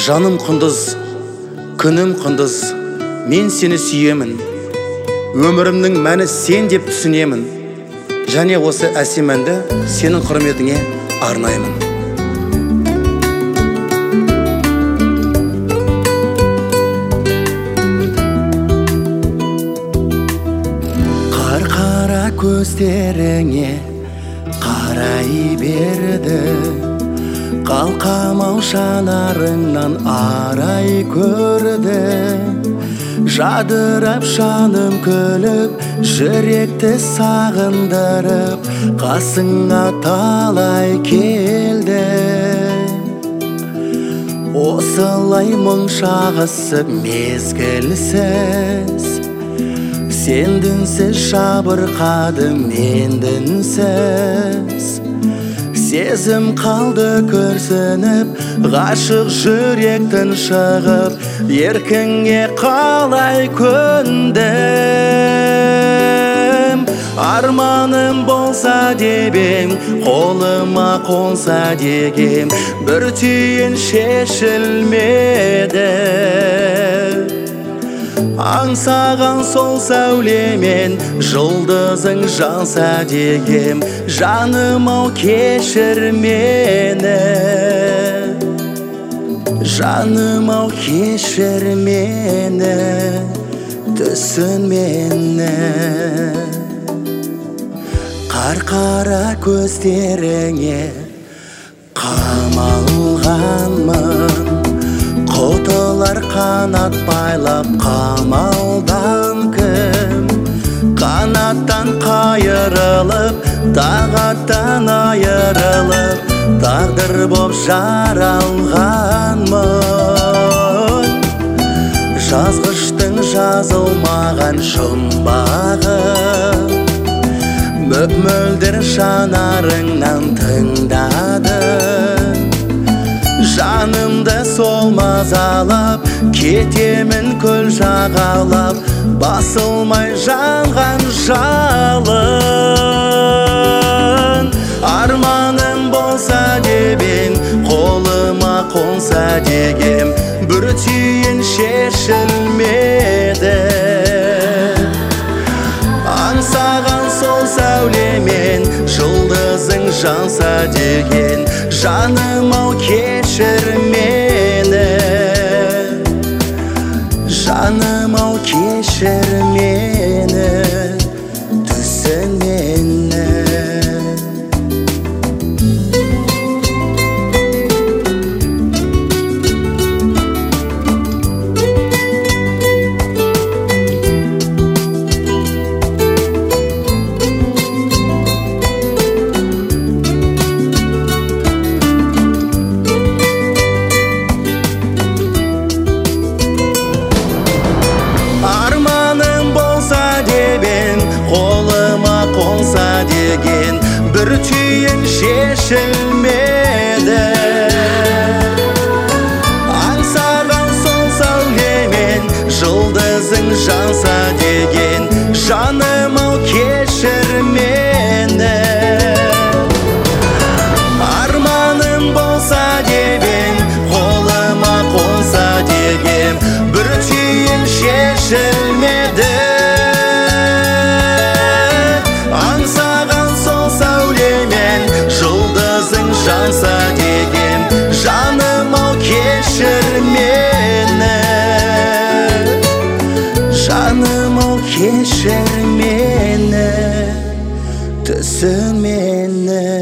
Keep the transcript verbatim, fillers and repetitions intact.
Жаным құндыз, күнім құндыз, мен сені сүйемін. Өмірімнің мәні сен деп түсінемін. Және осы әсем әнді сенің құрметіңе арнаймын. Қар-қара көздеріңе қарай берді, қалқамау жанарыңнан арай көрді. Жадырап жаным күліп, жүректі сағындырып, қасыңа талай келді. Осылай мұң шағысып мезгілсіз, сен дінсіз жабырқадым мен дінсіз. Сезім қалды көрсініп, ғашық жүректің шығып, еркіңе қалай көндім. Арманым болса дебем, қолыма қонса дегем, бір түйін шешілмеді. Аңсаған сол сәулемен жұлдызың жанса дегем, жаным ау кешір мені. Жаным ау кешір мені, түсін мені. Қар-қара көздеріңе қамалғанмын, құтылар қанат байлап қамалдан кім. Қанаттан қайырылып, тағаттан айырылып, тағдыр боп жаралғанмын. Жазғыштың жазылмаған жұмбағы, мөп-мөлдір жанарыңнан тыңдады. Жанымды сол мазалап, кетемін көл жағалап, басылмай жанған жалын. Арманым болса дебем, қолыма қонса дегем, бір түйін шешілмеді. Аңсаған сол сәулемен жұлдызың жанса деген, жаным ау кешір мені. Жаным ау кешір мені, түсін мені. Қолыма қонса деген, бір түйін шешілмеді. Аңсаған сол сәулемен жұлдызың жанса деген, жаным ау кешір мені. Арманым болса дебем, қолыма қонса дегем, бір түйін шешілмеді. Жанса дегем, жаным ау кешір мені. Жаным ау кешір мені, түсін мені.